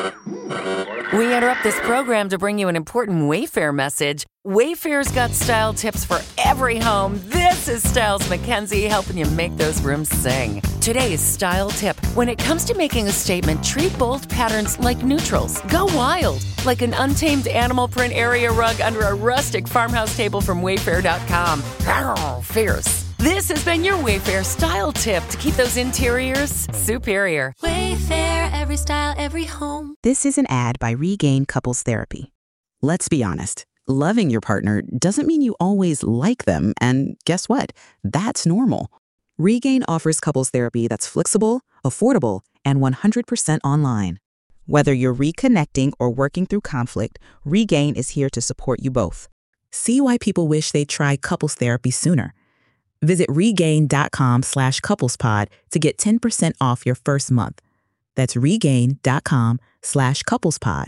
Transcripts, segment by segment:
We interrupt this program to bring you an important Wayfair message. Wayfair's got style tips for every home. This is Styles McKenzie helping you make those rooms sing. Today's style tip. When it comes to making a statement, treat bold patterns like neutrals. Go wild, like an untamed animal print area rug under a rustic farmhouse table from Wayfair.com. Arr, fierce. This has been your Wayfair style tip to keep those interiors superior. Wayfair, every style, every home. This is an ad by Regain Couples Therapy. Let's be honest. Loving your partner doesn't mean you always like them, and guess what? That's normal. Regain offers couples therapy that's flexible, affordable, and 100% online. Whether you're reconnecting or working through conflict, Regain is here to support you both. See why people wish they'd try couples therapy sooner. Visit regain.com/couplespod to get 10% off your first month. That's regain.com/couplespod.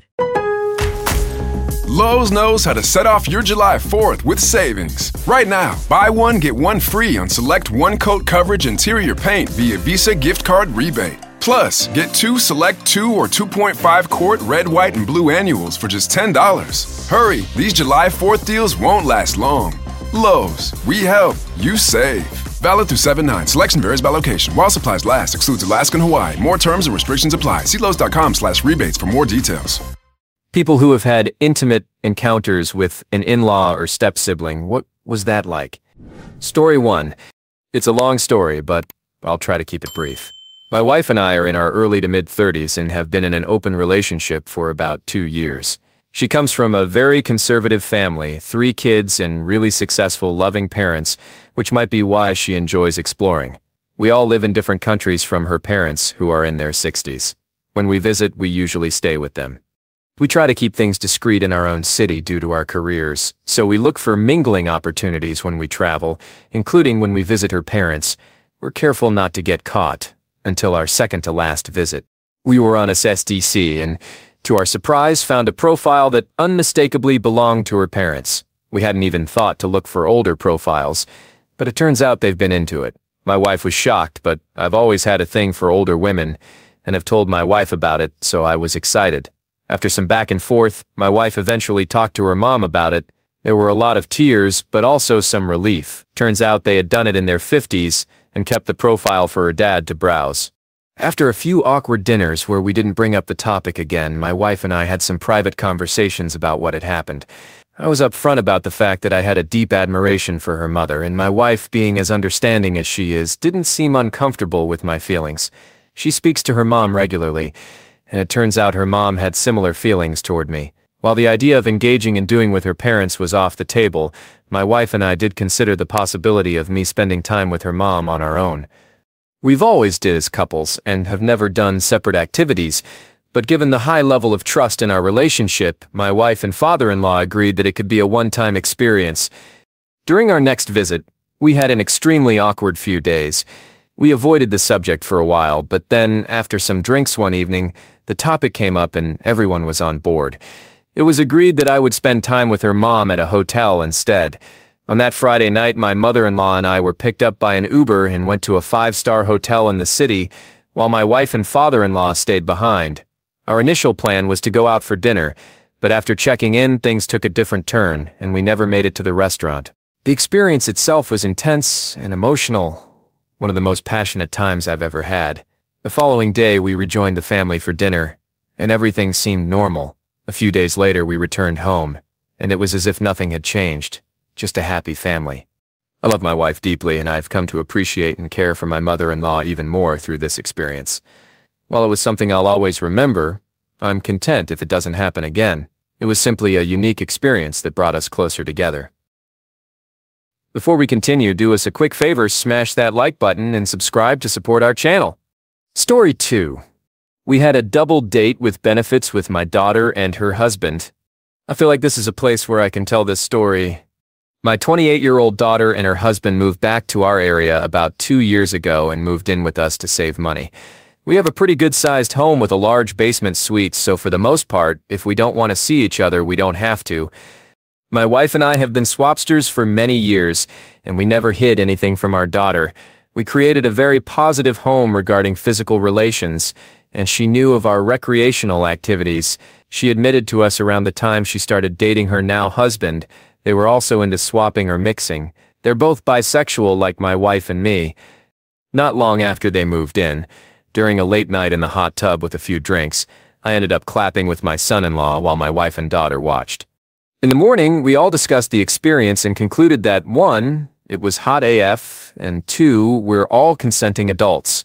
Lowe's knows how to set off your July 4th with savings. Right now, buy one, get one free on select one-coat coverage interior paint via Visa gift card rebate. Plus, get two select 2 or 2.5 quart red, white, and blue annuals for just $10. Hurry, these July 4th deals won't last long. Lowe's, we help, you save. Valid through 7/9. Selection varies by location. While supplies last, excludes Alaska and Hawaii. More terms and restrictions apply. See Lowe's.com/rebates for more details. People who have had intimate encounters with an in-law or step-sibling, what was that like? Story 1. It's a long story, but I'll try to keep it brief. My wife and I are in our early to mid-30s and have been in an open relationship for about 2 years. She comes from a very conservative family, 3 kids and really successful, loving parents, which might be why she enjoys exploring. We all live in different countries from her parents, who are in their 60s. When we visit, we usually stay with them. We try to keep things discreet in our own city due to our careers, so we look for mingling opportunities when we travel, including when we visit her parents. We're careful not to get caught, until our second-to-last visit. We were on a SDC and, to our surprise, found a profile that unmistakably belonged to her parents. We hadn't even thought to look for older profiles, but it turns out they've been into it. My wife was shocked, but I've always had a thing for older women, and have told my wife about it, so I was excited. After some back and forth, my wife eventually talked to her mom about it. There were a lot of tears, but also some relief. Turns out they had done it in their 50s and kept the profile for her dad to browse. After a few awkward dinners where we didn't bring up the topic again, my wife and I had some private conversations about what had happened. I was upfront about the fact that I had a deep admiration for her mother, and my wife, being as understanding as she is, didn't seem uncomfortable with my feelings. She speaks to her mom regularly, and it turns out her mom had similar feelings toward me. While the idea of engaging in doing with her parents was off the table, my wife and I did consider the possibility of me spending time with her mom on our own. We've always did as couples and have never done separate activities, but given the high level of trust in our relationship, my wife and father-in-law agreed that it could be a one-time experience. During our next visit, we had an extremely awkward few days. We avoided the subject for a while, but then, after some drinks one evening, the topic came up and everyone was on board. It was agreed that I would spend time with her mom at a hotel instead. On that Friday night, my mother-in-law and I were picked up by an Uber and went to a 5-star hotel in the city, while my wife and father-in-law stayed behind. Our initial plan was to go out for dinner, but after checking in, things took a different turn, and we never made it to the restaurant. The experience itself was intense and emotional, one of the most passionate times I've ever had. The following day, we rejoined the family for dinner, and everything seemed normal. A few days later, we returned home, and it was as if nothing had changed. Just a happy family. I love my wife deeply, and I've come to appreciate and care for my mother-in-law even more through this experience. While it was something I'll always remember, I'm content if it doesn't happen again. It was simply a unique experience that brought us closer together. Before we continue, do us a quick favor, smash that like button and subscribe to support our channel. Story 2. We had a double date with benefits with my daughter and her husband. I feel like this is a place where I can tell this story. My 28-year-old daughter and her husband moved back to our area about 2 years ago and moved in with us to save money. We have a pretty good-sized home with a large basement suite, so for the most part, if we don't want to see each other, we don't have to. My wife and I have been swapsters for many years, and we never hid anything from our daughter. We created a very positive home regarding physical relations, and she knew of our recreational activities. She admitted to us around the time she started dating her now husband. They were also into swapping or mixing. They're both bisexual like my wife and me. Not long after they moved in, during a late night in the hot tub with a few drinks, I ended up clapping with my son-in-law while my wife and daughter watched. In the morning, we all discussed the experience and concluded that 1, it was hot AF, and 2, we're all consenting adults.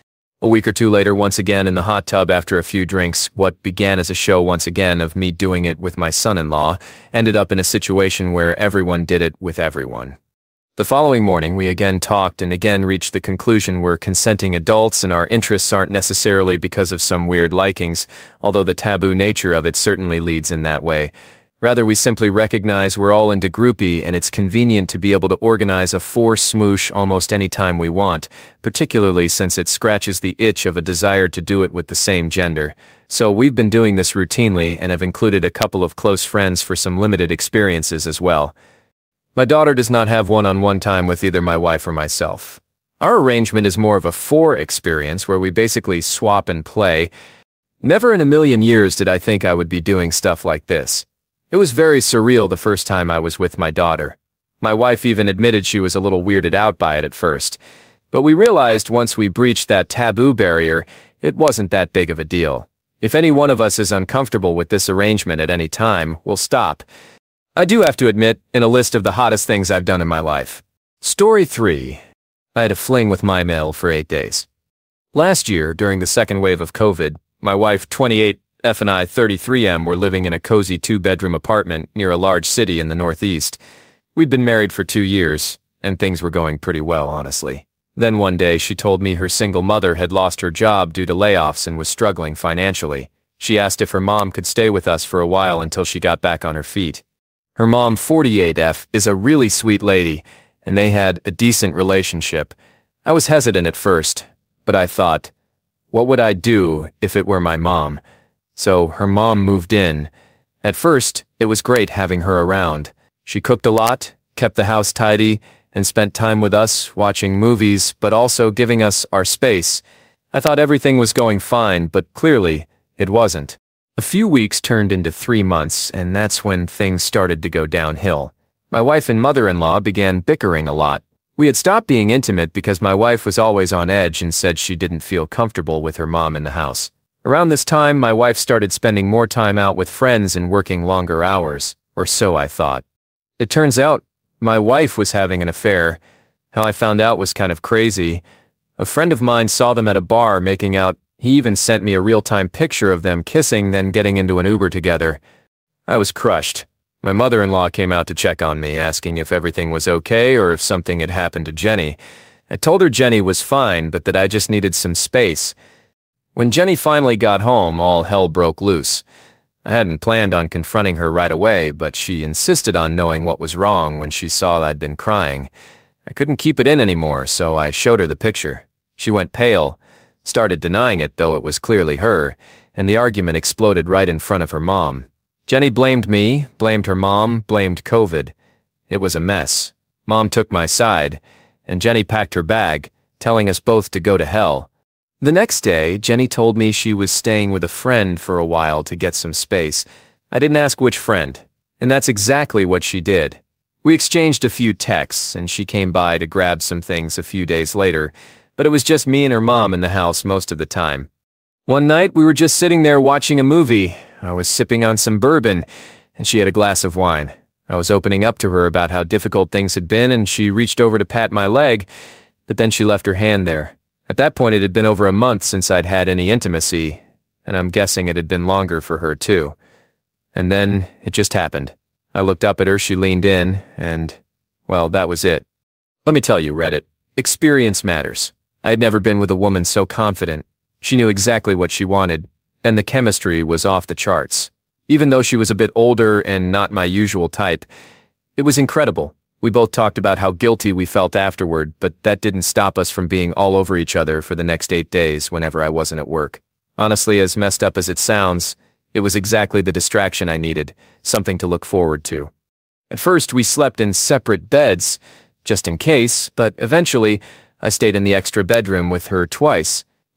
A week or two later, once again in the hot tub after a few drinks, what began as a show once again of me doing it with my son-in-law ended up in a situation where everyone did it with everyone. The following morning, we again talked and again reached the conclusion we're consenting adults and our interests aren't necessarily because of some weird likings, although the taboo nature of it certainly leads in that way. Rather, we simply recognize we're all into groupie and it's convenient to be able to organize a smoosh almost any time we want, particularly since it scratches the itch of a desire to do it with the same gender. So we've been doing this routinely and have included a couple of close friends for some limited experiences as well. My daughter does not have one-on-one time with either my wife or myself. Our arrangement is more of a 4 experience where we basically swap and play. Never in a million years did I think I would be doing stuff like this. It was very surreal the first time I was with my daughter. My wife even admitted she was a little weirded out by it at first. But we realized once we breached that taboo barrier, it wasn't that big of a deal. If any one of us is uncomfortable with this arrangement at any time, we'll stop. I do have to admit, in a list of the hottest things I've done in my life. Story 3. I had a fling with my male for 8 days. Last year, during the second wave of COVID, my wife, 28F, and I, 33M, were living in a cozy 2-bedroom apartment near a large city in the Northeast. We'd been married for 2 years, and things were going pretty well, honestly. Then one day, she told me her single mother had lost her job due to layoffs and was struggling financially. She asked if her mom could stay with us for a while until she got back on her feet. Her mom, 48F, is a really sweet lady, and they had a decent relationship. I was hesitant at first, but I thought, what would I do if it were my mom? So her mom moved in. At first, it was great having her around. She cooked a lot, kept the house tidy, and spent time with us, watching movies, but also giving us our space. I thought everything was going fine, but clearly, it wasn't. A few weeks turned into 3 months, and that's when things started to go downhill. My wife and mother-in-law began bickering a lot. We had stopped being intimate because my wife was always on edge and said she didn't feel comfortable with her mom in the house. Around this time, my wife started spending more time out with friends and working longer hours, or so I thought. It turns out, my wife was having an affair. How I found out was kind of crazy. A friend of mine saw them at a bar making out. He even sent me a real-time picture of them kissing, then getting into an Uber together. I was crushed. My mother-in-law came out to check on me, asking if everything was okay or if something had happened to Jenny. I told her Jenny was fine, but that I just needed some space. When Jenny finally got home, all hell broke loose. I hadn't planned on confronting her right away, but she insisted on knowing what was wrong when she saw I'd been crying. I couldn't keep it in anymore, so I showed her the picture. She went pale. Started denying it, though it was clearly her, and the argument exploded right in front of her mom. Jenny blamed me, blamed her mom, blamed COVID. It was a mess. Mom took my side, and Jenny packed her bag, telling us both to go to hell. The next day, Jenny told me she was staying with a friend for a while to get some space. I didn't ask which friend, and that's exactly what she did. We exchanged a few texts, and she came by to grab some things a few days later, but it was just me and her mom in the house most of the time. One night, we were just sitting there watching a movie. I was sipping on some bourbon, and she had a glass of wine. I was opening up to her about how difficult things had been, and she reached over to pat my leg, but then she left her hand there. At that point, it had been over a month since I'd had any intimacy, and I'm guessing it had been longer for her too. And then, it just happened. I looked up at her, she leaned in, and, well, that was it. Let me tell you, Reddit, experience matters. I had never been with a woman so confident. She knew exactly what she wanted, and the chemistry was off the charts. Even though she was a bit older and not my usual type, it was incredible. We both talked about how guilty we felt afterward, but that didn't stop us from being all over each other for the next 8 days whenever I wasn't at work. Honestly, as messed up as it sounds, it was exactly the distraction I needed, something to look forward to. At first, we slept in separate beds, just in case, but eventually, I stayed in the extra bedroom with her twice.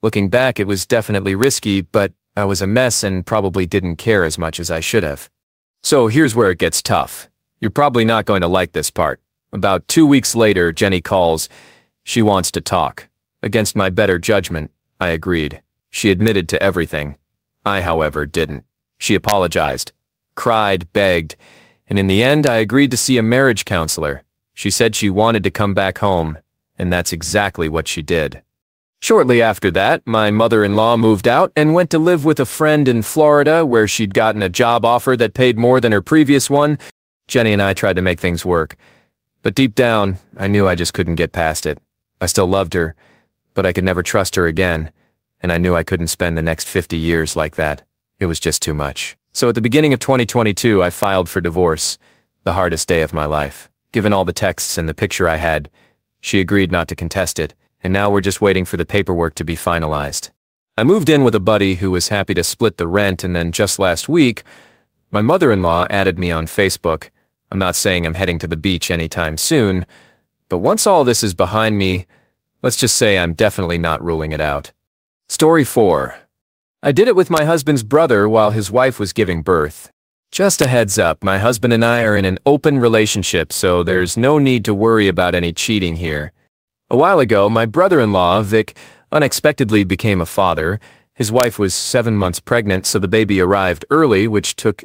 Looking back, it was definitely risky, but I was a mess and probably didn't care as much as I should have. So here's where it gets tough. You're probably not going to like this part. About 2 weeks later, Jenny calls. She wants to talk. Against my better judgment, I agreed. She admitted to everything. I, however, didn't. She apologized, cried, begged, and in the end, I agreed to see a marriage counselor. She said she wanted to come back home, and that's exactly what she did. Shortly after that, my mother-in-law moved out and went to live with a friend in Florida where she'd gotten a job offer that paid more than her previous one. Jenny and I tried to make things work. But deep down, I knew I just couldn't get past it. I still loved her, but I could never trust her again, and I knew I couldn't spend the next 50 years like that. It was just too much. So at the beginning of 2022, I filed for divorce, the hardest day of my life. Given all the texts and the picture I had, she agreed not to contest it, and now we're just waiting for the paperwork to be finalized. I moved in with a buddy who was happy to split the rent, and then just last week, my mother-in-law added me on Facebook. I'm not saying I'm heading to the beach anytime soon, but once all this is behind me, let's just say I'm definitely not ruling it out. Story 4. I did it with my husband's brother while his wife was giving birth. Just a heads up, my husband and I are in an open relationship, so there's no need to worry about any cheating here. A while ago, my brother-in-law, Vic, unexpectedly became a father. His wife was 7 months pregnant, so the baby arrived early, which took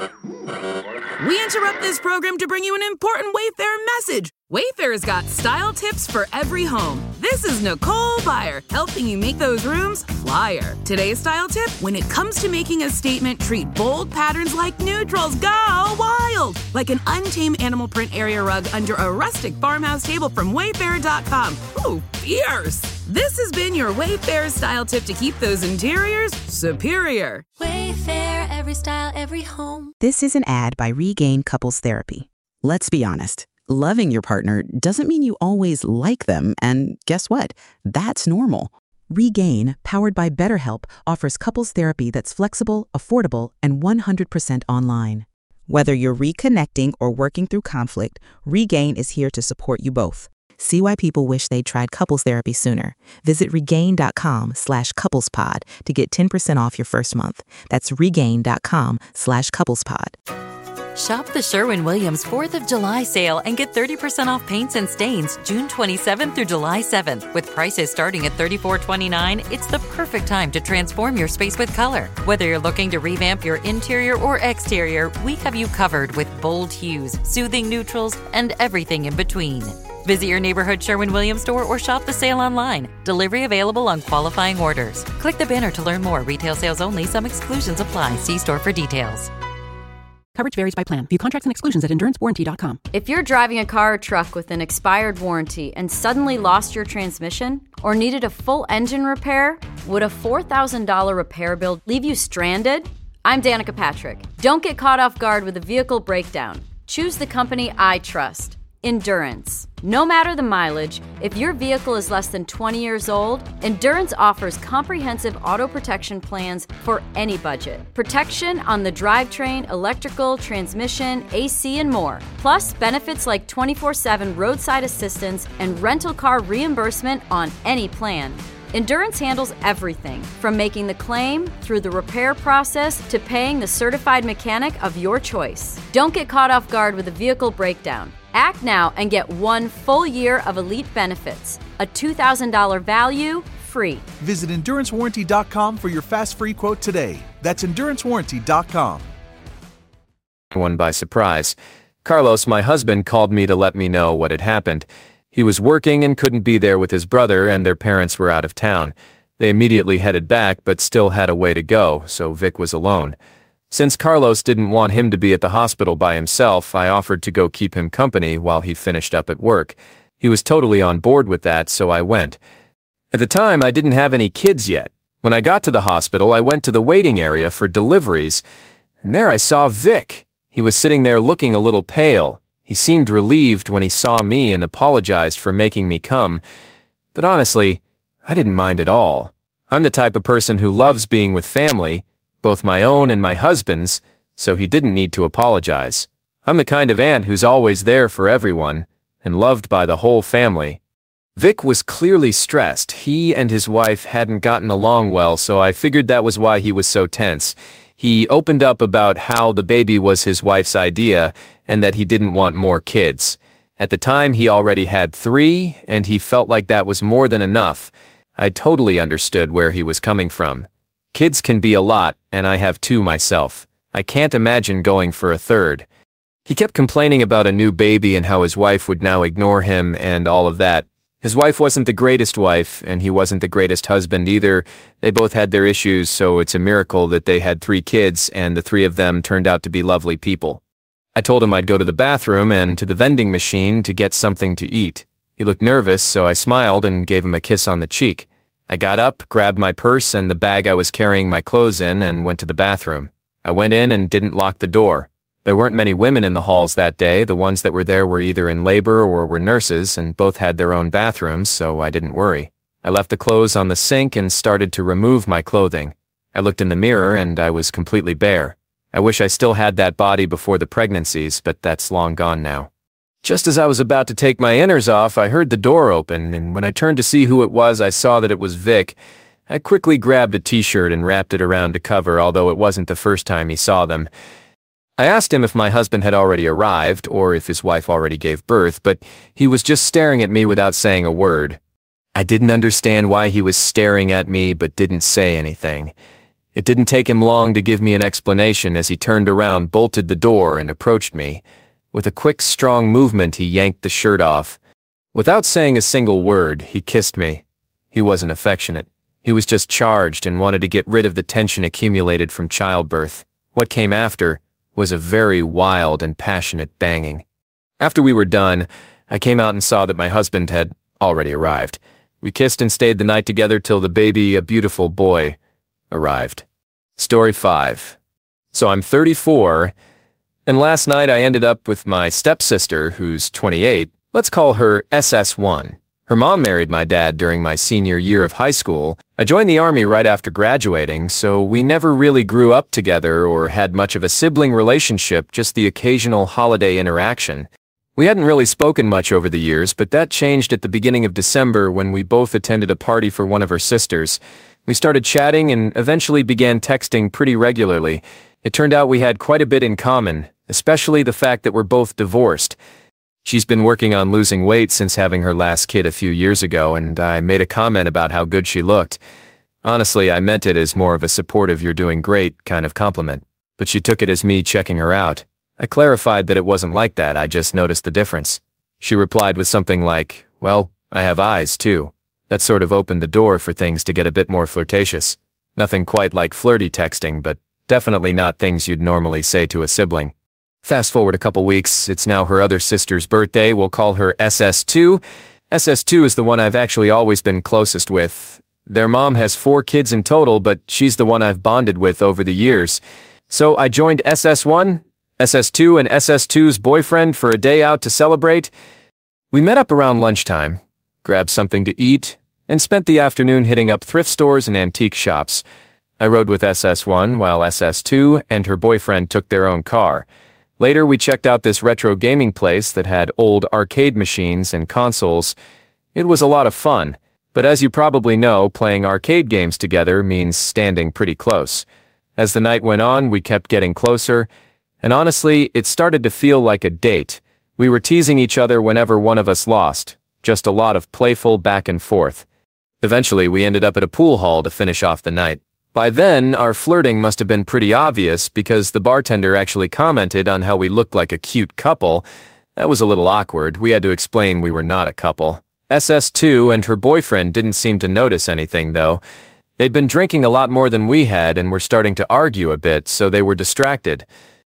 We interrupt this program to bring you an important Wayfair message. Wayfair's got style tips for every home. This is Nicole Byer, helping you make those rooms flyer. Today's style tip: when it comes to making a statement, treat bold patterns like neutrals. Go wild! Like an untamed animal print area rug under a rustic farmhouse table from Wayfair.com. Ooh, fierce! This has been your Wayfair style tip to keep those interiors superior. Wayfair, every style, every home. This is an ad by Regain Couples Therapy. Let's be honest. Loving your partner doesn't mean you always like them, and guess what? That's normal. Regain, powered by BetterHelp, offers couples therapy that's flexible, affordable, and 100% online. Whether you're reconnecting or working through conflict, Regain is here to support you both. See why people wish they'd tried couples therapy sooner. Visit regain.com/couplespod to get 10% off your first month. That's regain.com/couplespod. Shop the Sherwin-Williams 4th of July sale and get 30% off paints and stains June 27th through July 7th. With prices starting at $34.29, it's the perfect time to transform your space with color. Whether you're looking to revamp your interior or exterior, we have you covered with bold hues, soothing neutrals, and everything in between. Visit your neighborhood Sherwin-Williams store or shop the sale online. Delivery available on qualifying orders. Click the banner to learn more. Retail sales only. Some exclusions apply. See store for details. Coverage varies by plan. View contracts and exclusions at endurancewarranty.com. If you're driving a car or truck with an expired warranty and suddenly lost your transmission or needed a full engine repair, would a $4,000 repair bill leave you stranded? I'm Danica Patrick. Don't get caught off guard with a vehicle breakdown. Choose the company I trust. Endurance. No matter the mileage, if your vehicle is less than 20 years old, Endurance offers comprehensive auto protection plans for any budget. Protection on the drivetrain, electrical, transmission, AC, and more. Plus, benefits like 24/7 roadside assistance and rental car reimbursement on any plan. Endurance handles everything, from making the claim through the repair process to paying the certified mechanic of your choice. Don't get caught off guard with a vehicle breakdown. Act now and get 1 full year of elite benefits. A $2,000 value, free. Visit EnduranceWarranty.com for your fast free quote today. That's EnduranceWarranty.com. One by surprise. Carlos, my husband, called me to let me know what had happened. He was working and couldn't be there with his brother, and their parents were out of town. They immediately headed back, but still had a way to go, so Vic was alone. Since Carlos didn't want him to be at the hospital by himself, I offered to go keep him company while he finished up at work. He was totally on board with that, so I went. At the time, I didn't have any kids yet. When I got to the hospital, I went to the waiting area for deliveries, and there I saw Vic. He was sitting there looking a little pale. He seemed relieved when he saw me and apologized for making me come. But honestly, I didn't mind at all. I'm the type of person who loves being with family, both my own and my husband's, so he didn't need to apologize. I'm the kind of aunt who's always there for everyone and loved by the whole family. Vic was clearly stressed. He and his wife hadn't gotten along well, so I figured that was why he was so tense. He opened up about how the baby was his wife's idea and that he didn't want more kids. At the time, he already had 3, and he felt like that was more than enough. I totally understood where he was coming from. Kids can be a lot, and I have 2 myself. I can't imagine going for a 3rd. He kept complaining about a new baby and how his wife would now ignore him and all of that. His wife wasn't the greatest wife, and he wasn't the greatest husband either. They both had their issues, so it's a miracle that they had 3 kids, and the 3 of them turned out to be lovely people. I told him I'd go to the bathroom and to the vending machine to get something to eat. He looked nervous, so I smiled and gave him a kiss on the cheek. I got up, grabbed my purse and the bag I was carrying my clothes in, and went to the bathroom. I went in and didn't lock the door. There weren't many women in the halls that day. The ones that were there were either in labor or were nurses, and both had their own bathrooms, so I didn't worry. I left the clothes on the sink and started to remove my clothing. I looked in the mirror and I was completely bare. I wish I still had that body before the pregnancies, but that's long gone now. Just as I was about to take my inners off, I heard the door open, and when I turned to see who it was, I saw that it was Vic. I quickly grabbed a t-shirt and wrapped it around to cover, although it wasn't the first time he saw them. I asked him if my husband had already arrived, or if his wife already gave birth, but he was just staring at me without saying a word. I didn't understand why he was staring at me, but didn't say anything. It didn't take him long to give me an explanation as he turned around, bolted the door, and approached me. With a quick, strong movement, he yanked the shirt off. Without saying a single word, he kissed me. He wasn't affectionate. He was just charged and wanted to get rid of the tension accumulated from childbirth. What came after was a very wild and passionate banging. After we were done, I came out and saw that my husband had already arrived. We kissed and stayed the night together till the baby, a beautiful boy, arrived. Story 5. So I'm 34, and last night I ended up with my stepsister, who's 28. Let's call her SS1. Her mom married my dad during my senior year of high school. I joined the Army right after graduating, so we never really grew up together or had much of a sibling relationship, just the occasional holiday interaction. We hadn't really spoken much over the years, but that changed at the beginning of December when we both attended a party for one of her sisters. We started chatting and eventually began texting pretty regularly. It turned out we had quite a bit in common, especially the fact that we're both divorced. She's been working on losing weight since having her last kid a few years ago, and I made a comment about how good she looked. Honestly, I meant it as more of a supportive "you're doing great" kind of compliment, but she took it as me checking her out. I clarified that it wasn't like that, I just noticed the difference. She replied with something like, "Well, I have eyes, too." That sort of opened the door for things to get a bit more flirtatious. Nothing quite like flirty texting, but definitely not things you'd normally say to a sibling. Fast forward a couple weeks, it's now her other sister's birthday. We'll call her SS2. SS2 is the one I've actually always been closest with. Their mom has 4 kids in total, but she's the one I've bonded with over the years. So I joined SS1, SS2, and SS2's boyfriend for a day out to celebrate. We met up around lunchtime, grabbed something to eat, and spent the afternoon hitting up thrift stores and antique shops. I rode with SS1 while SS2 and her boyfriend took their own car. Later, we checked out this retro gaming place that had old arcade machines and consoles. It was a lot of fun, but as you probably know, playing arcade games together means standing pretty close. As the night went on, we kept getting closer, and honestly, it started to feel like a date. We were teasing each other whenever one of us lost, just a lot of playful back and forth. Eventually, we ended up at a pool hall to finish off the night. By then, our flirting must have been pretty obvious because the bartender actually commented on how we looked like a cute couple. That was a little awkward. We had to explain we were not a couple. SS2 and her boyfriend didn't seem to notice anything, though. They'd been drinking a lot more than we had and were starting to argue a bit, so they were distracted.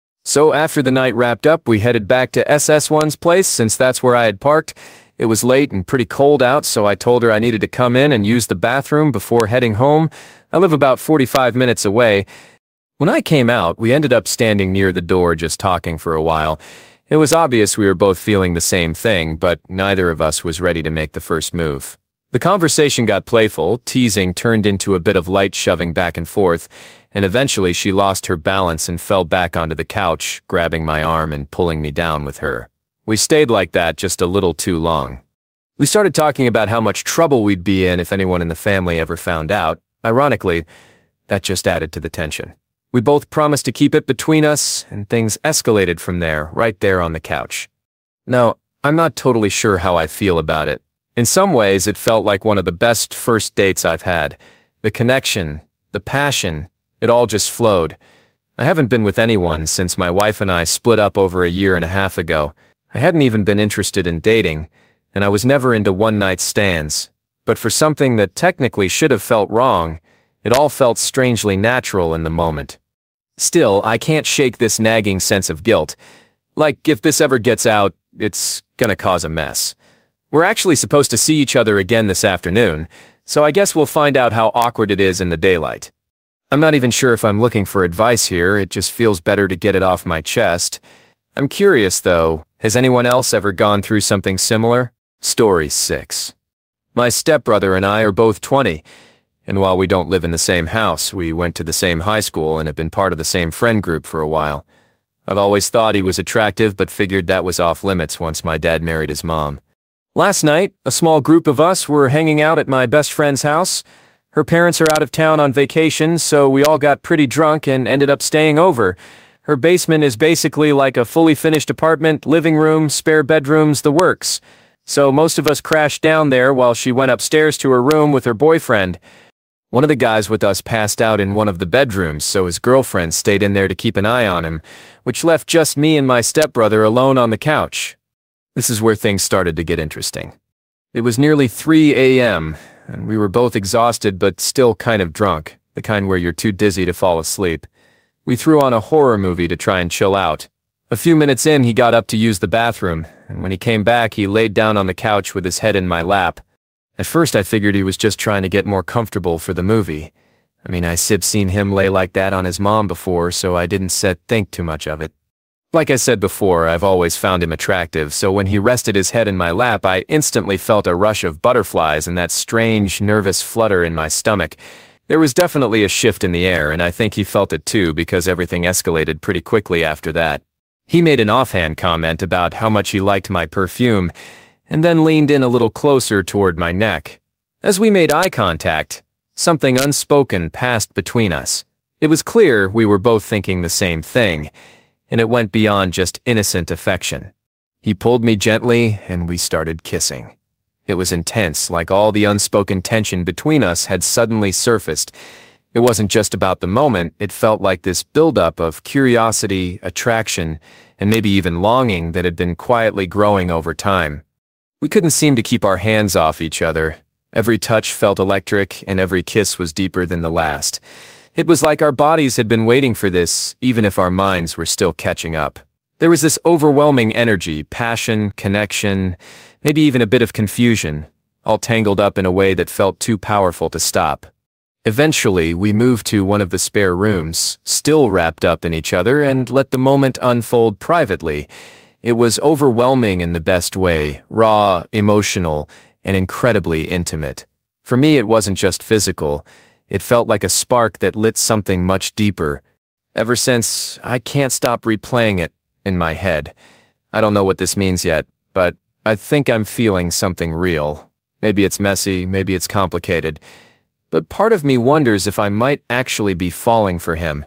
So after the night wrapped up, we headed back to SS1's place since that's where I had parked. It was late and pretty cold out, so I told her I needed to come in and use the bathroom before heading home. I live about 45 minutes away. When I came out, we ended up standing near the door just talking for a while. It was obvious we were both feeling the same thing, but neither of us was ready to make the first move. The conversation got playful, teasing turned into a bit of light shoving back and forth, and eventually she lost her balance and fell back onto the couch, grabbing my arm and pulling me down with her. We stayed like that just a little too long. We started talking about how much trouble we'd be in if anyone in the family ever found out. Ironically, that just added to the tension. We both promised to keep it between us, and things escalated from there, right there on the couch. Now, I'm not totally sure how I feel about it. In some ways, it felt like one of the best first dates I've had. The connection, the passion, it all just flowed. I haven't been with anyone since my wife and I split up over a year and a half ago. I hadn't even been interested in dating, and I was never into one-night stands. But for something that technically should have felt wrong, it all felt strangely natural in the moment. Still, I can't shake this nagging sense of guilt. Like, if this ever gets out, it's gonna cause a mess. We're actually supposed to see each other again this afternoon, so I guess we'll find out how awkward it is in the daylight. I'm not even sure if I'm looking for advice here, it just feels better to get it off my chest. I'm curious, though, has anyone else ever gone through something similar? Story 6. My stepbrother and I are both 20, and while we don't live in the same house, we went to the same high school and have been part of the same friend group for a while. I've always thought he was attractive, but figured that was off limits once my dad married his mom. Last night, a small group of us were hanging out at my best friend's house. Her parents are out of town on vacation, so we all got pretty drunk and ended up staying over. Her basement is basically like a fully finished apartment, living room, spare bedrooms, the works. So most of us crashed down there while she went upstairs to her room with her boyfriend. One of the guys with us passed out in one of the bedrooms, so his girlfriend stayed in there to keep an eye on him, which left just me and my stepbrother alone on the couch. This is where things started to get interesting. It was nearly 3 a.m., and we were both exhausted but still kind of drunk, the kind where you're too dizzy to fall asleep. We threw on a horror movie to try and chill out. A few minutes in, he got up to use the bathroom, and when he came back, he laid down on the couch with his head in my lap. At first, I figured he was just trying to get more comfortable for the movie. I mean, I've seen him lay like that on his mom before, so I didn't think too much of it. Like I said before, I've always found him attractive, so when he rested his head in my lap, I instantly felt a rush of butterflies and that strange, nervous flutter in my stomach. There was definitely a shift in the air, and I think he felt it too because everything escalated pretty quickly after that. He made an offhand comment about how much he liked my perfume, and then leaned in a little closer toward my neck. As we made eye contact, something unspoken passed between us. It was clear we were both thinking the same thing, and it went beyond just innocent affection. He pulled me gently, and we started kissing. It was intense, like all the unspoken tension between us had suddenly surfaced. It wasn't just about the moment, it felt like this buildup of curiosity, attraction, and maybe even longing that had been quietly growing over time. We couldn't seem to keep our hands off each other. Every touch felt electric, and every kiss was deeper than the last. It was like our bodies had been waiting for this, even if our minds were still catching up. There was this overwhelming energy, passion, connection, maybe even a bit of confusion, all tangled up in a way that felt too powerful to stop. Eventually, we moved to one of the spare rooms, still wrapped up in each other, and let the moment unfold privately. It was overwhelming in the best way, raw, emotional, and incredibly intimate. For me, it wasn't just physical. It felt like a spark that lit something much deeper. Ever since, I can't stop replaying it in my head. I don't know what this means yet, but I think I'm feeling something real. Maybe it's messy, maybe it's complicated. But part of me wonders if I might actually be falling for him.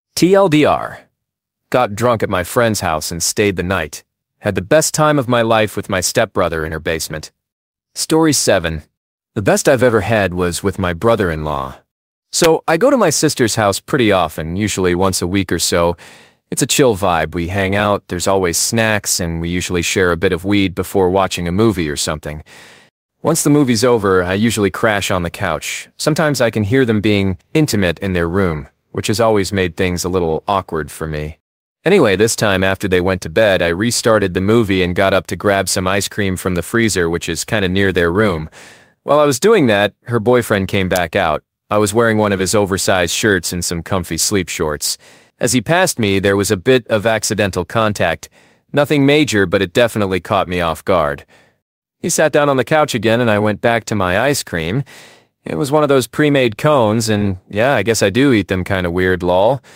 TLDR. Got drunk at my friend's house and stayed the night. Had the best time of my life with my stepbrother in her basement. Story 7. The best I've ever had was with my brother-in-law. So, I go to my sister's house pretty often, usually once a week or so. It's a chill vibe. We hang out, there's always snacks, and we usually share a bit of weed before watching a movie or something. Once the movie's over, I usually crash on the couch. Sometimes I can hear them being intimate in their room, which has always made things a little awkward for me. Anyway, this time after they went to bed, I restarted the movie and got up to grab some ice cream from the freezer, which is kind of near their room. While I was doing that, her boyfriend came back out. I was wearing one of his oversized shirts and some comfy sleep shorts. As he passed me, there was a bit of accidental contact. Nothing major, but it definitely caught me off guard. He sat down on the couch again, and I went back to my ice cream. It was one of those pre-made cones, and yeah, I guess I do eat them kind of weird, lol.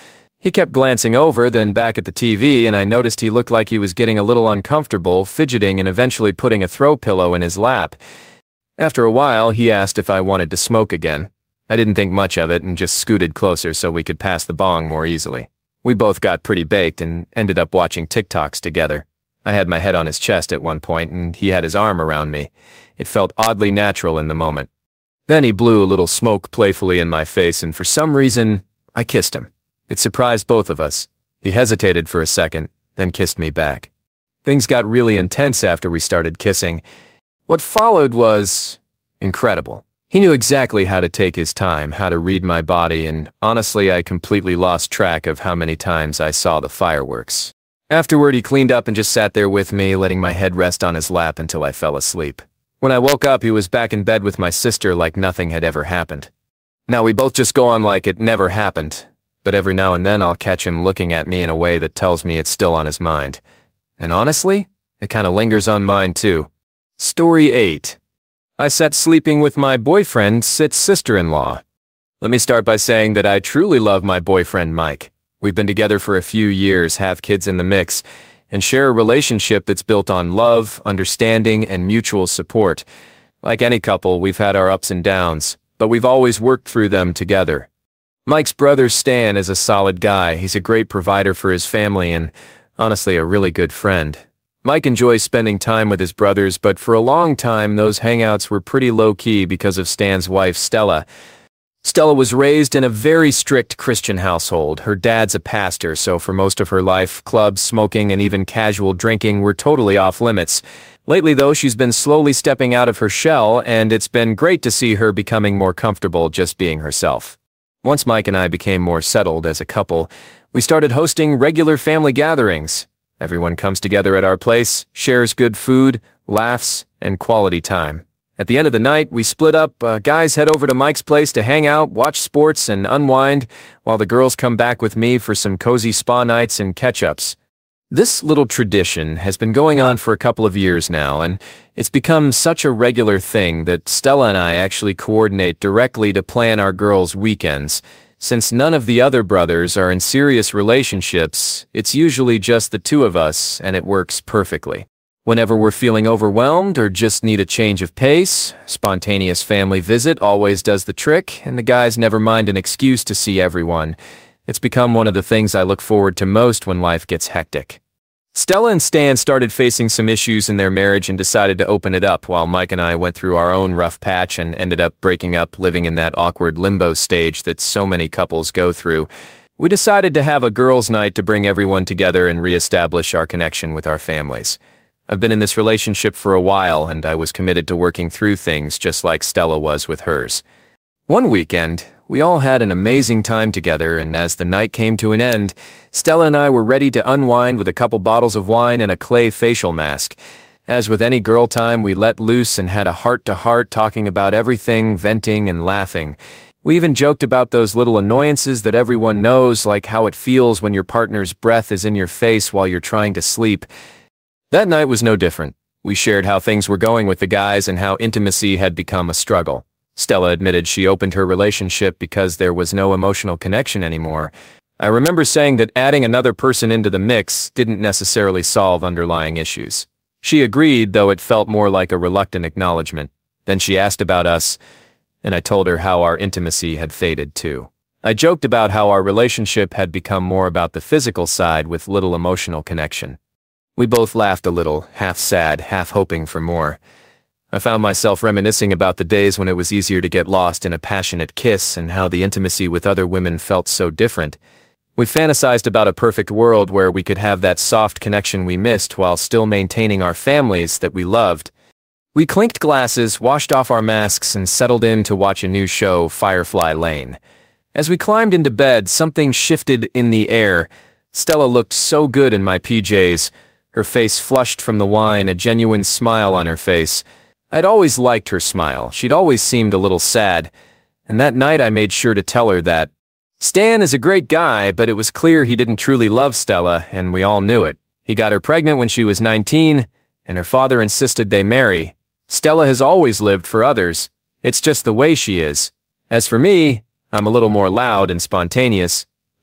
He kept glancing over, then back at the TV, and I noticed he looked like he was getting a little uncomfortable, fidgeting and eventually putting a throw pillow in his lap. After a while, he asked if I wanted to smoke again. I didn't think much of it and just scooted closer so we could pass the bong more easily. We both got pretty baked and ended up watching TikToks together. I had my head on his chest at one point and he had his arm around me. It felt oddly natural in the moment. Then he blew a little smoke playfully in my face and for some reason, I kissed him. It surprised both of us. He hesitated for a second, then kissed me back. Things got really intense after we started kissing. What followed was incredible. He knew exactly how to take his time, how to read my body, and honestly, I completely lost track of how many times I saw the fireworks. Afterward, he cleaned up and just sat there with me, letting my head rest on his lap until I fell asleep. When I woke up, he was back in bed with my sister like nothing had ever happened. Now, we both just go on like it never happened, but every now and then I'll catch him looking at me in a way that tells me it's still on his mind. And honestly, it kind of lingers on mine too. Story 8. I sat sleeping with my boyfriend, Sit's sister-in-law. Let me start by saying that I truly love my boyfriend, Mike. We've been together for a few years, have kids in the mix, and share a relationship that's built on love, understanding, and mutual support. Like any couple, we've had our ups and downs, but we've always worked through them together. Mike's brother, Stan, is a solid guy. He's a great provider for his family and, honestly, a really good friend. Mike enjoys spending time with his brothers, but for a long time, those hangouts were pretty low-key because of Stan's wife, Stella. Stella was raised in a very strict Christian household. Her dad's a pastor, so for most of her life, clubs, smoking, and even casual drinking were totally off limits. Lately, though, she's been slowly stepping out of her shell, and it's been great to see her becoming more comfortable just being herself. Once Mike and I became more settled as a couple, we started hosting regular family gatherings. Everyone comes together at our place, shares good food, laughs, and quality time. At the end of the night, we split up, guys head over to Mike's place to hang out, watch sports, and unwind, while the girls come back with me for some cozy spa nights and catch-ups. This little tradition has been going on for a couple of years now, and it's become such a regular thing that Stella and I actually coordinate directly to plan our girls' weekends. Since none of the other brothers are in serious relationships, it's usually just the two of us, and it works perfectly. Whenever we're feeling overwhelmed or just need a change of pace, spontaneous family visit always does the trick, and the guys never mind an excuse to see everyone. It's become one of the things I look forward to most when life gets hectic. Stella and Stan started facing some issues in their marriage and decided to open it up, while Mike and I went through our own rough patch and ended up breaking up, living in that awkward limbo stage that so many couples go through. We decided to have a girls' night to bring everyone together and reestablish our connection with our families. I've been in this relationship for a while, and I was committed to working through things just like Stella was with hers. One weekend, we all had an amazing time together, and as the night came to an end, Stella and I were ready to unwind with a couple bottles of wine and a clay facial mask. As with any girl time, we let loose and had a heart-to-heart talking about everything, venting and laughing. We even joked about those little annoyances that everyone knows, like how it feels when your partner's breath is in your face while you're trying to sleep. That night was no different. We shared how things were going with the guys and how intimacy had become a struggle. Stella admitted she opened her relationship because there was no emotional connection anymore. I remember saying that adding another person into the mix didn't necessarily solve underlying issues. She agreed, though it felt more like a reluctant acknowledgement. Then she asked about us, and I told her how our intimacy had faded too. I joked about how our relationship had become more about the physical side with little emotional connection. We both laughed a little, half sad, half hoping for more. I found myself reminiscing about the days when it was easier to get lost in a passionate kiss and how the intimacy with other women felt so different. We fantasized about a perfect world where we could have that soft connection we missed while still maintaining our families that we loved. We clinked glasses, washed off our masks, and settled in to watch a new show, Firefly Lane. As we climbed into bed, something shifted in the air. Stella looked so good in my PJs, her face flushed from the wine, a genuine smile on her face. I'd always liked her smile. She'd always seemed a little sad, and that night I made sure to tell her that. Stan is a great guy, but it was clear he didn't truly love Stella, and we all knew it. He got her pregnant when she was 19, and her father insisted they marry. Stella has always lived for others. It's just the way she is. As for me, I'm a little more loud and spontaneous,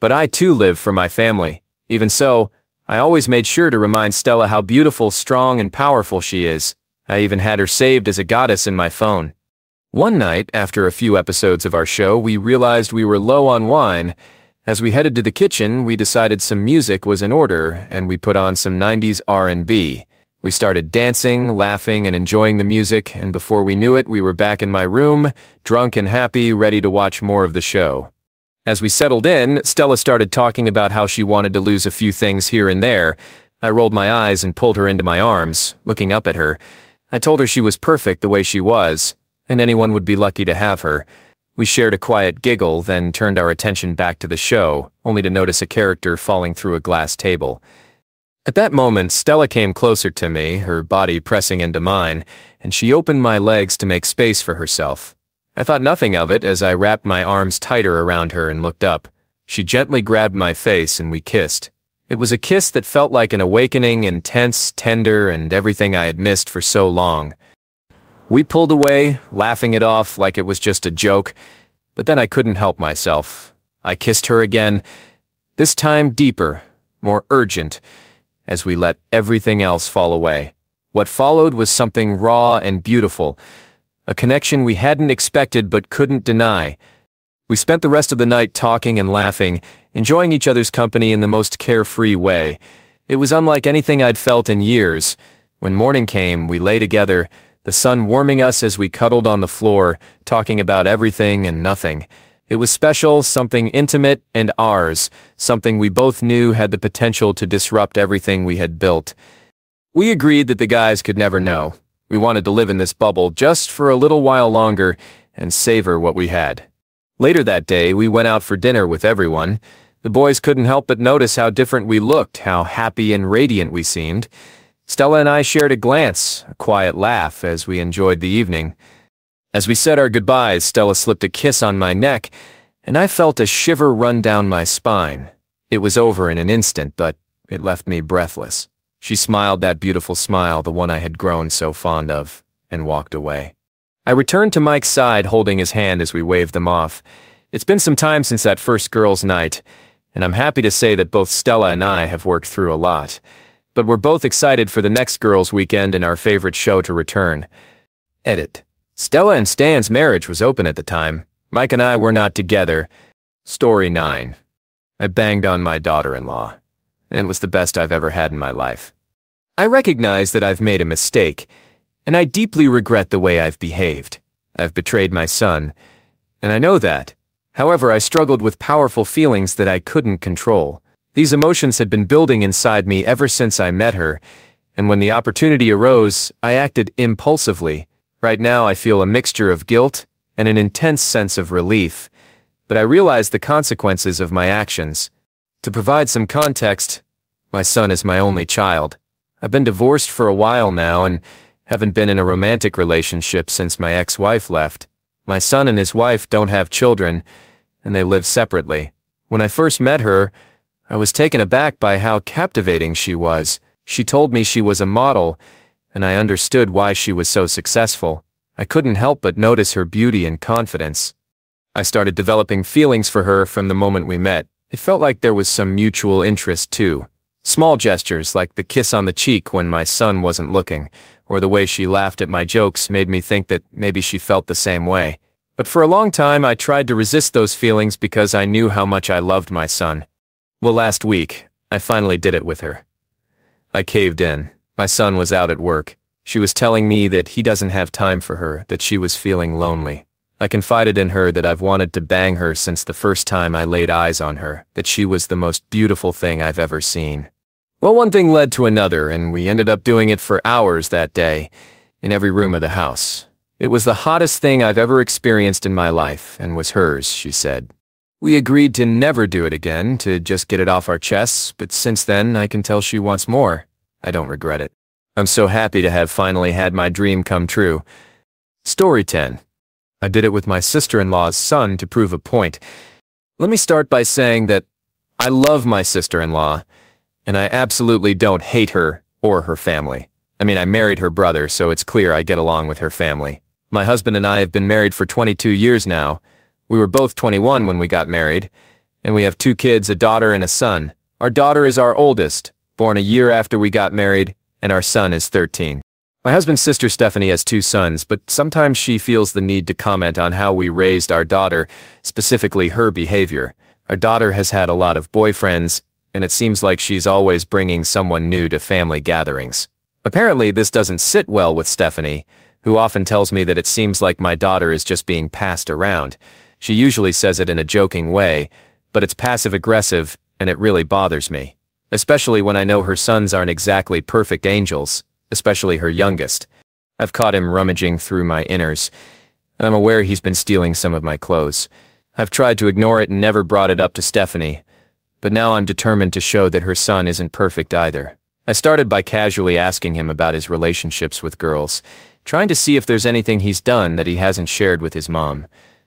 But I too live for my family. Even so, I always made sure to remind Stella how beautiful, strong, and powerful she is. I even had her saved as a goddess in my phone. One night, after a few episodes of our show, we realized we were low on wine. As we headed to the kitchen, we decided some music was in order, and we put on some 90s R&B. We started dancing, laughing, and enjoying the music, and before we knew it, we were back in my room, drunk and happy, ready to watch more of the show. As we settled in, Stella started talking about how she wanted to lose a few things here and there. I rolled my eyes and pulled her into my arms, looking up at her. I told her she was perfect the way she was, and anyone would be lucky to have her. We shared a quiet giggle, then turned our attention back to the show, only to notice a character falling through a glass table. At that moment, Stella came closer to me, her body pressing into mine, and she opened my legs to make space for herself. I thought nothing of it as I wrapped my arms tighter around her and looked up. She gently grabbed my face and we kissed. It was a kiss that felt like an awakening, intense, tender, and everything I had missed for so long. We pulled away, laughing it off like it was just a joke, but then I couldn't help myself. I kissed her again, this time deeper, more urgent, as we let everything else fall away. What followed was something raw and beautiful, a connection we hadn't expected but couldn't deny. We spent the rest of the night talking and laughing, enjoying each other's company in the most carefree way. It was unlike anything I'd felt in years. When morning came, we lay together, the sun warming us as we cuddled on the floor, talking about everything and nothing. It was special, something intimate and ours, something we both knew had the potential to disrupt everything we had built. We agreed that the guys could never know. We wanted to live in this bubble just for a little while longer and savor what we had. Later that day, we went out for dinner with everyone. The boys couldn't help but notice how different we looked, how happy and radiant we seemed. Stella and I shared a glance, a quiet laugh as we enjoyed the evening. As we said our goodbyes, Stella slipped a kiss on my neck, and I felt a shiver run down my spine. It was over in an instant, but it left me breathless. She smiled that beautiful smile, the one I had grown so fond of, and walked away. I returned to Mike's side, holding his hand as we waved them off. It's been some time since that first girls' night, and I'm happy to say that both Stella and I have worked through a lot. But we're both excited for the next girls' weekend and our favorite show to return. Edit. Stella and Stan's marriage was open at the time. Mike and I were not together. Story 9. I banged on my daughter-in-law, and it was the best I've ever had in my life. I recognize that I've made a mistake, and I deeply regret the way I've behaved. I've betrayed my son, and I know that. However, I struggled with powerful feelings that I couldn't control. These emotions had been building inside me ever since I met her, and when the opportunity arose, I acted impulsively. Right now, I feel a mixture of guilt and an intense sense of relief, but I realize the consequences of my actions. To provide some context, my son is my only child. I've been divorced for a while now and haven't been in a romantic relationship since my ex-wife left. My son and his wife don't have children, and they live separately. When I first met her, I was taken aback by how captivating she was. She told me she was a model, and I understood why she was so successful. I couldn't help but notice her beauty and confidence. I started developing feelings for her from the moment we met. It felt like there was some mutual interest too. Small gestures like the kiss on the cheek when my son wasn't looking, or the way she laughed at my jokes made me think that maybe she felt the same way. But for a long time I tried to resist those feelings because I knew how much I loved my son. Well, last week, I finally did it with her. I caved in. My son was out at work. She was telling me that he doesn't have time for her, that she was feeling lonely. I confided in her that I've wanted to bang her since the first time I laid eyes on her, that she was the most beautiful thing I've ever seen. Well, one thing led to another, and we ended up doing it for hours that day, in every room of the house. It was the hottest thing I've ever experienced in my life, and was hers, she said. We agreed to never do it again, to just get it off our chests, but since then I can tell she wants more. I don't regret it. I'm so happy to have finally had my dream come true. Story 10. I did it with my sister-in-law's son to prove a point. Let me start by saying that I love my sister-in-law, and I absolutely don't hate her or her family. I mean, I married her brother, so it's clear I get along with her family. My husband and I have been married for 22 years now. We were both 21 when we got married, And we have 2 kids, a daughter and a son. Our daughter is our oldest, born a year after we got married, and our son is 13. My husband's sister Stephanie has 2 sons, but sometimes she feels the need to comment on how we raised our daughter, specifically her behavior. Our daughter has had a lot of boyfriends, and it seems like she's always bringing someone new to family gatherings. Apparently, this doesn't sit well with Stephanie, who often tells me that it seems like my daughter is just being passed around. She usually says it in a joking way, but it's passive-aggressive, and it really bothers me. Especially when I know her sons aren't exactly perfect angels, especially her youngest. I've caught him rummaging through my inners, and I'm aware he's been stealing some of my clothes. I've tried to ignore it and never brought it up to Stephanie, but now I'm determined to show that her son isn't perfect either. I started by casually asking him about his relationships with girls, trying to see if there's anything he's done that he hasn't shared with his mom.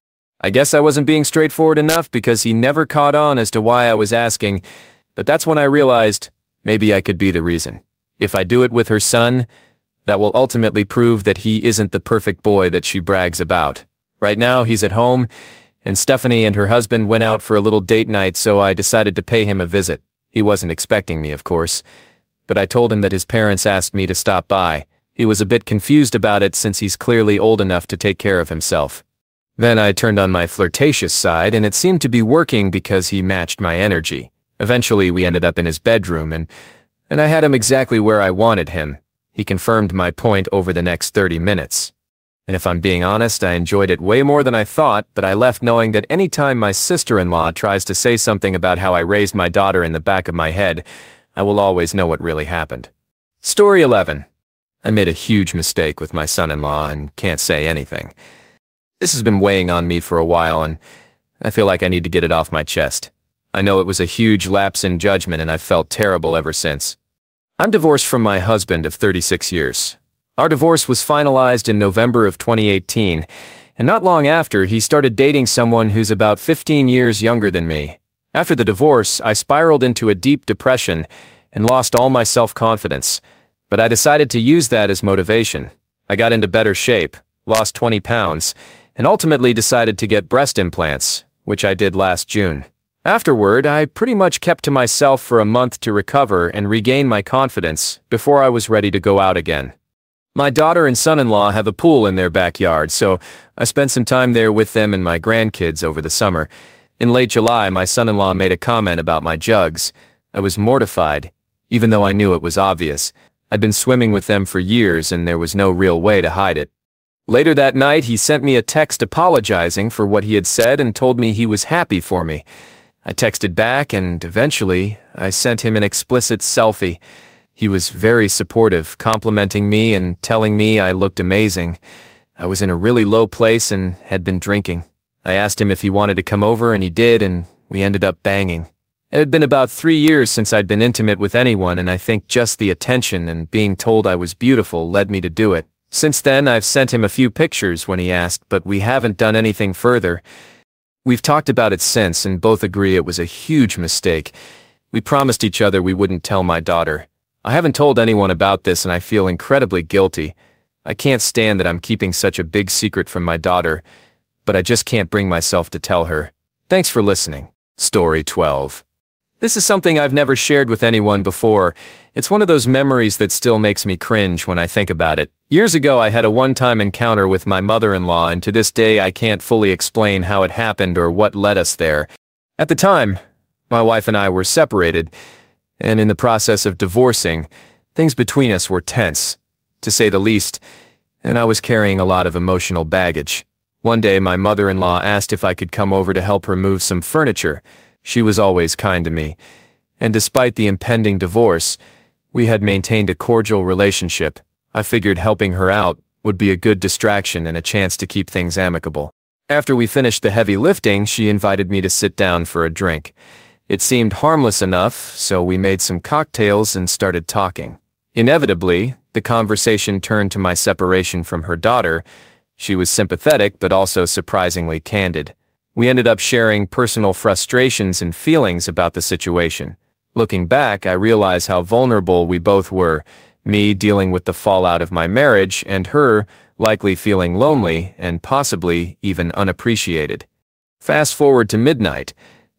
I guess I wasn't being straightforward enough because he never caught on as to why I was asking, but that's when I realized maybe I could be the reason. If I do it with her son, that will ultimately prove that he isn't the perfect boy that she brags about. Right now, he's at home, and Stephanie and her husband went out for a little date night, so I decided to pay him a visit. He wasn't expecting me, of course, but I told him that his parents asked me to stop by. He was a bit confused about it since he's clearly old enough to take care of himself. Then I turned on my flirtatious side, and it seemed to be working because he matched my energy. Eventually, we ended up in his bedroom, and I had him exactly where I wanted him. He confirmed my point over the next 30 minutes. And if I'm being honest, I enjoyed it way more than I thought, but I left knowing that any time my sister-in-law tries to say something about how I raised my daughter in the back of my head, I will always know what really happened. Story 11. I made a huge mistake with my son-in-law and can't say anything. This has been weighing on me for a while, and I feel like I need to get it off my chest. I know it was a huge lapse in judgment, and I've felt terrible ever since. I'm divorced from my husband of 36 years. Our divorce was finalized in November of 2018, and not long after, he started dating someone who's about 15 years younger than me. After the divorce, I spiraled into a deep depression and lost all my self-confidence, but I decided to use that as motivation. I got into better shape, lost 20 pounds, and ultimately decided to get breast implants, which I did last June. Afterward, I pretty much kept to myself for a month to recover and regain my confidence before I was ready to go out again. My daughter and son-in-law have a pool in their backyard, so I spent some time there with them and my grandkids over the summer. In late July, my son-in-law made a comment about my jugs. I was mortified, even though I knew it was obvious. I'd been swimming with them for years and there was no real way to hide it. Later that night, he sent me a text apologizing for what he had said and told me he was happy for me. I texted back and eventually I sent him an explicit selfie. He was very supportive, complimenting me and telling me I looked amazing. I was in a really low place and had been drinking. I asked him if he wanted to come over and he did, and we ended up banging. It had been about 3 years since I'd been intimate with anyone, and I think just the attention and being told I was beautiful led me to do it. Since then, I've sent him a few pictures when he asked, but we haven't done anything further. We've talked about it since and both agree it was a huge mistake. We promised each other we wouldn't tell my daughter. I haven't told anyone about this and I feel incredibly guilty. I can't stand that I'm keeping such a big secret from my daughter, but I just can't bring myself to tell her. Thanks for listening. Story 12. This is something I've never shared with anyone before. It's one of those memories that still makes me cringe when I think about it. Years ago, I had a one-time encounter with my mother-in-law, and to this day, I can't fully explain how it happened or what led us there. At the time, my wife and I were separated, and in the process of divorcing, things between us were tense, to say the least, and I was carrying a lot of emotional baggage. One day, my mother-in-law asked if I could come over to help her move some furniture. She was always kind to me, and despite the impending divorce, we had maintained a cordial relationship. I figured helping her out would be a good distraction and a chance to keep things amicable. After we finished the heavy lifting, she invited me to sit down for a drink. It seemed harmless enough, so we made some cocktails and started talking. Inevitably, the conversation turned to my separation from her daughter. She was sympathetic but also surprisingly candid. We ended up sharing personal frustrations and feelings about the situation. Looking back, I realize how vulnerable we both were, me dealing with the fallout of my marriage and her likely feeling lonely and possibly even unappreciated. Fast forward to midnight,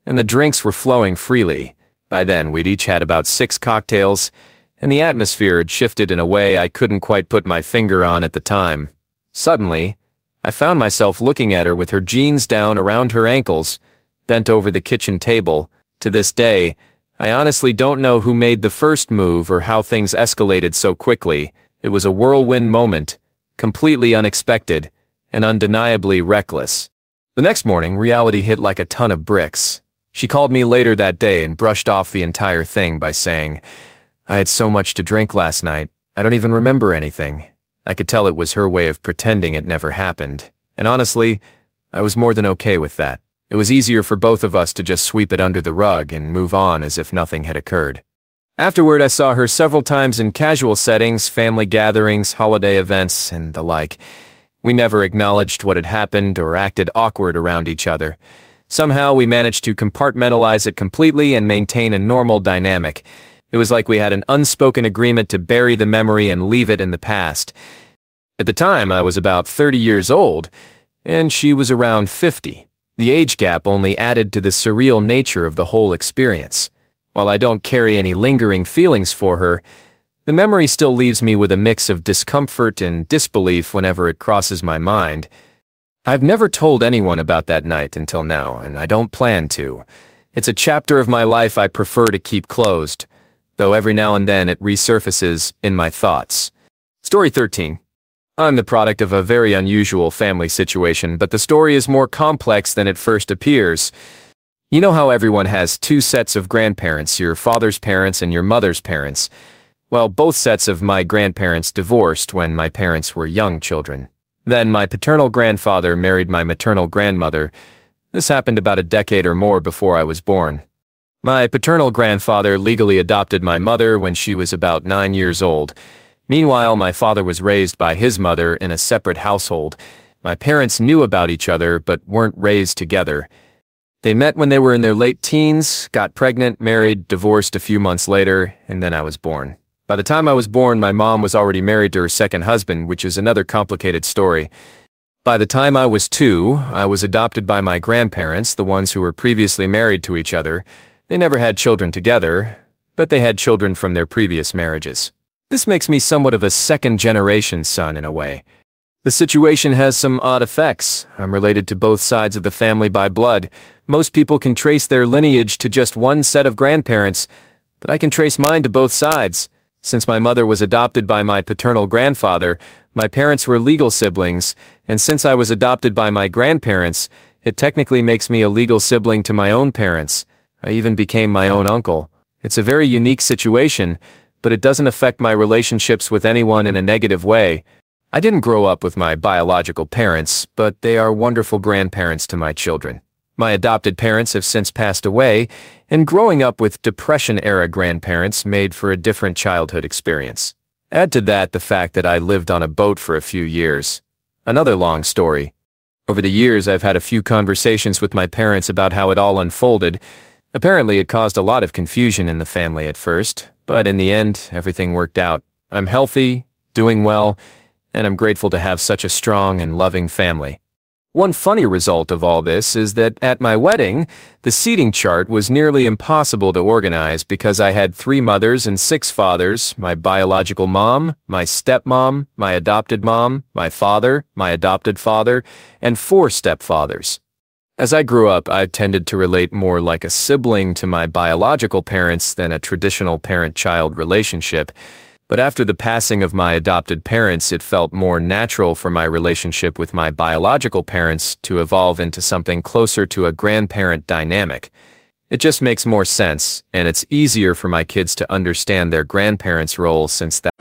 and the drinks were flowing freely. By then, we'd each had about 6 cocktails, and the atmosphere had shifted in a way I couldn't quite put my finger on at the time. Suddenly, I found myself looking at her with her jeans down around her ankles, bent over the kitchen table. To this day, I honestly don't know who made the first move or how things escalated so quickly. It was a whirlwind moment, completely unexpected, and undeniably reckless. The next morning, reality hit like a ton of bricks. She called me later that day and brushed off the entire thing by saying, "I had so much to drink last night, I don't even remember anything." I could tell it was her way of pretending it never happened. And honestly, I was more than okay with that. It was easier for both of us to just sweep it under the rug and move on as if nothing had occurred. Afterward, I saw her several times in casual settings, family gatherings, holiday events, and the like. We never acknowledged what had happened or acted awkward around each other. Somehow, we managed to compartmentalize it completely and maintain a normal dynamic. It was like we had an unspoken agreement to bury the memory and leave it in the past. At the time, I was about 30 years old, and she was around 50. The age gap only added to the surreal nature of the whole experience. While I don't carry any lingering feelings for her, the memory still leaves me with a mix of discomfort and disbelief whenever it crosses my mind. I've never told anyone about that night until now, and I don't plan to. It's a chapter of my life I prefer to keep closed, though every now and then it resurfaces in my thoughts. Story 13. I'm the product of a very unusual family situation, but the story is more complex than it first appears. You know how everyone has 2 sets of grandparents, your father's parents and your mother's parents? Well, both sets of my grandparents divorced when my parents were young children. Then my paternal grandfather married my maternal grandmother. This happened about a decade or more before I was born. My paternal grandfather legally adopted my mother when she was about 9 years old. Meanwhile, my father was raised by his mother in a separate household. My parents knew about each other but weren't raised together. They met when they were in their late teens, got pregnant, married, divorced a few months later, and then I was born. By the time I was born, my mom was already married to her second husband, which is another complicated story. By the time I was 2, I was adopted by my grandparents, the ones who were previously married to each other. They never had children together, but they had children from their previous marriages. This makes me somewhat of a second-generation son in a way. The situation has some odd effects. I'm related to both sides of the family by blood. Most people can trace their lineage to just one set of grandparents, but I can trace mine to both sides. Since my mother was adopted by my paternal grandfather, my parents were legal siblings, and since I was adopted by my grandparents, it technically makes me a legal sibling to my own parents. I even became my own uncle. It's a very unique situation, but it doesn't affect my relationships with anyone in a negative way. I didn't grow up with my biological parents, but they are wonderful grandparents to my children. My adopted parents have since passed away, and growing up with Depression-era grandparents made for a different childhood experience. Add to that the fact that I lived on a boat for a few years. Another long story. Over the years, I've had a few conversations with my parents about how it all unfolded. Apparently, it caused a lot of confusion in the family at first, but in the end, everything worked out. I'm healthy, doing well, and I'm grateful to have such a strong and loving family. One funny result of all this is that at my wedding, the seating chart was nearly impossible to organize because I had 3 mothers and 6 fathers, my biological mom, my stepmom, my adopted mom, my father, my adopted father, and 4 stepfathers. As I grew up, I tended to relate more like a sibling to my biological parents than a traditional parent-child relationship. But after the passing of my adopted parents, it felt more natural for my relationship with my biological parents to evolve into something closer to a grandparent dynamic. It just makes more sense, and it's easier for my kids to understand their grandparents' role since that.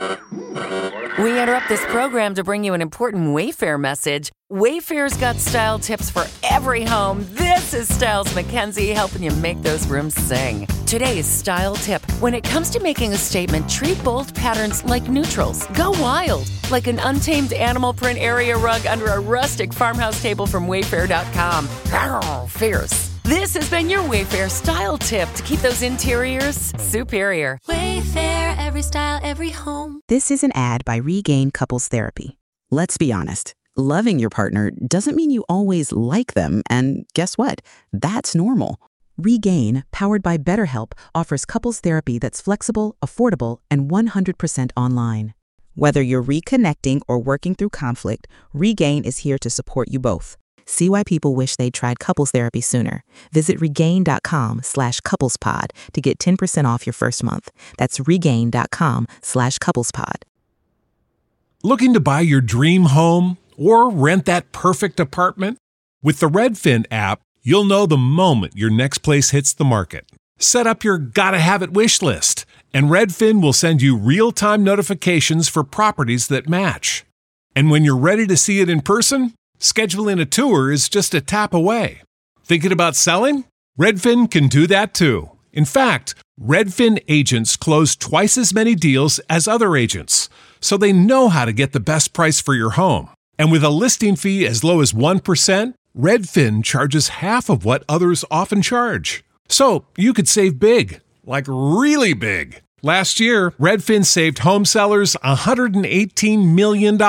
We interrupt this program to bring you an important Wayfair message. Wayfair's got style tips for every home. This is Styles McKenzie helping you make those rooms sing. Today's style tip. When it comes to making a statement, treat bold patterns like neutrals. Go wild, like an untamed animal print area rug under a rustic farmhouse table from Wayfair.com. Arr, fierce. This has been your Wayfair style tip to keep those interiors superior. Wayfair, every style, every home. This is an ad by Regain Couples Therapy. Let's be honest. Loving your partner doesn't mean you always like them, and guess what? That's normal. Regain, powered by BetterHelp, offers couples therapy that's flexible, affordable, and 100% online. Whether you're reconnecting or working through conflict, Regain is here to support you both. See why people wish they'd tried couples therapy sooner. Visit regain.com/couplespod to get 10% off your first month. That's regain.com/couplespod. Looking to buy your dream home or rent that perfect apartment? With the Redfin app, you'll know the moment your next place hits the market. Set up your gotta-have-it wish list, and Redfin will send you real-time notifications for properties that match. And when you're ready to see it in person, scheduling a tour is just a tap away. Thinking about selling? Redfin can do that too. In fact, Redfin agents close twice as many deals as other agents, so they know how to get the best price for your home. And with a listing fee as low as 1%, Redfin charges half of what others often charge. So you could save big, like really big. Last year, Redfin saved home sellers $118 million.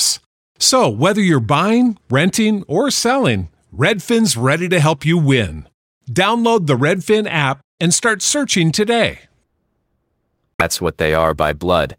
So whether you're buying, renting, or selling, Redfin's ready to help you win. Download the Redfin app and start searching today. That's what they are by blood.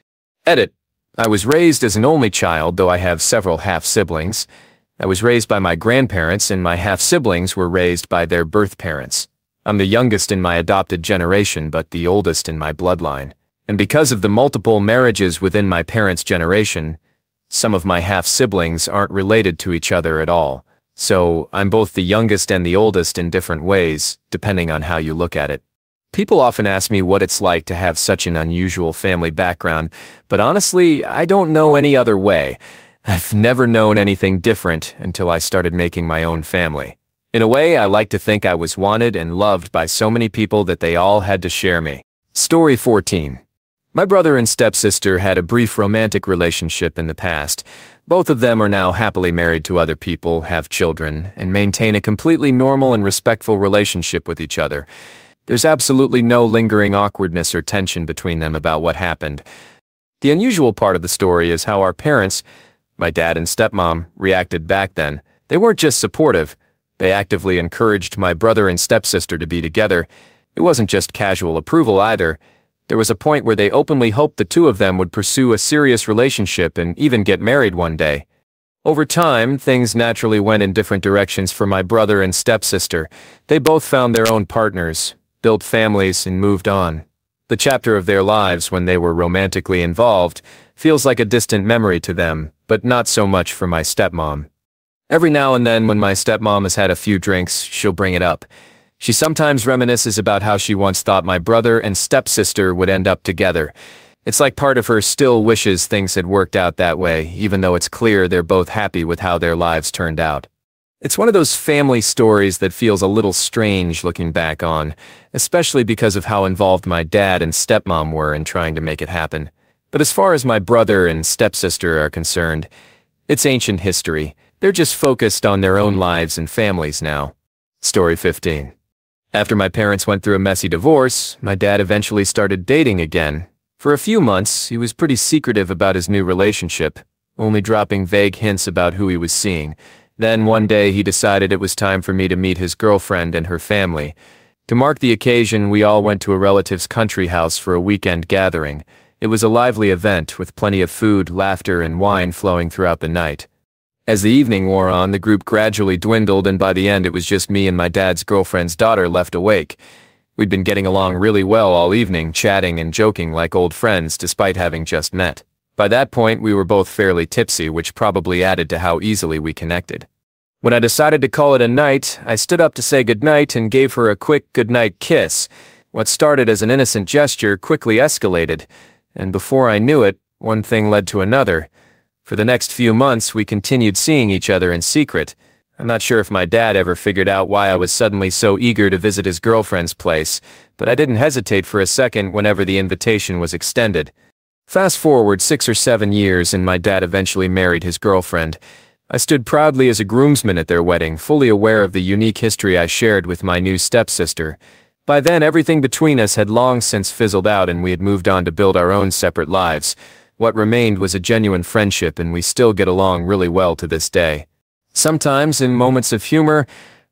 Edit. I was raised as an only child, though I have several half-siblings. I was raised by my grandparents, and my half-siblings were raised by their birth parents. I'm the youngest in my adopted generation, but the oldest in my bloodline. And because of the multiple marriages within my parents' generation, some of my half-siblings aren't related to each other at all. So I'm both the youngest and the oldest in different ways, depending on how you look at it. People often ask me what it's like to have such an unusual family background, but honestly, I don't know any other way. I've never known anything different until I started making my own family. In a way, I like to think I was wanted and loved by so many people that they all had to share me. Story 14. My brother and stepsister had a brief romantic relationship in the past. Both of them are now happily married to other people, have children, and maintain a completely normal and respectful relationship with each other. There's absolutely no lingering awkwardness or tension between them about what happened. The unusual part of the story is how our parents, my dad and stepmom, reacted back then. They weren't just supportive. They actively encouraged my brother and stepsister to be together. It wasn't just casual approval either. There was a point where they openly hoped the two of them would pursue a serious relationship and even get married one day. Over time, things naturally went in different directions for my brother and stepsister. They both found their own partners, built families, and moved on. The chapter of their lives when they were romantically involved feels like a distant memory to them, but not so much for my stepmom. Every now and then when my stepmom has had a few drinks, she'll bring it up. She sometimes reminisces about how she once thought my brother and stepsister would end up together. It's like part of her still wishes things had worked out that way, even though it's clear they're both happy with how their lives turned out. It's one of those family stories that feels a little strange looking back on, especially because of how involved my dad and stepmom were in trying to make it happen. But as far as my brother and stepsister are concerned, it's ancient history. They're just focused on their own lives and families now. Story 15. After my parents went through a messy divorce, my dad eventually started dating again. For a few months, he was pretty secretive about his new relationship, only dropping vague hints about who he was seeing. Then one day he decided it was time for me to meet his girlfriend and her family. To mark the occasion, we all went to a relative's country house for a weekend gathering. It was a lively event with plenty of food, laughter, and wine flowing throughout the night. As the evening wore on, the group gradually dwindled, and by the end it was just me and my dad's girlfriend's daughter left awake. We'd been getting along really well all evening, chatting and joking like old friends despite having just met. By that point, we were both fairly tipsy, which probably added to how easily we connected. When I decided to call it a night, I stood up to say goodnight and gave her a quick goodnight kiss. What started as an innocent gesture quickly escalated, and before I knew it, one thing led to another. For the next few months, we continued seeing each other in secret. I'm not sure if my dad ever figured out why I was suddenly so eager to visit his girlfriend's place, but I didn't hesitate for a second whenever the invitation was extended. Fast forward 6 or 7 years and my dad eventually married his girlfriend. I stood proudly as a groomsman at their wedding, fully aware of the unique history I shared with my new stepsister. By then, everything between us had long since fizzled out and we had moved on to build our own separate lives. What remained was a genuine friendship, and we still get along really well to this day. Sometimes, in moments of humor,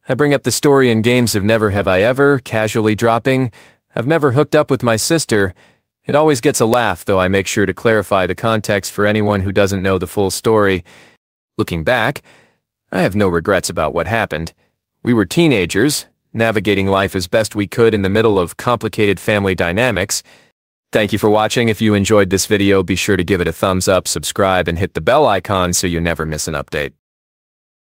I bring up the story in games of Never Have I Ever, casually dropping, I've never hooked up with my sister. It always gets a laugh, though I make sure to clarify the context for anyone who doesn't know the full story. Looking back, I have no regrets about what happened. We were teenagers, navigating life as best we could in the middle of complicated family dynamics. Thank you for watching. If you enjoyed this video, be sure to give it a thumbs up, subscribe, and hit the bell icon so you never miss an update.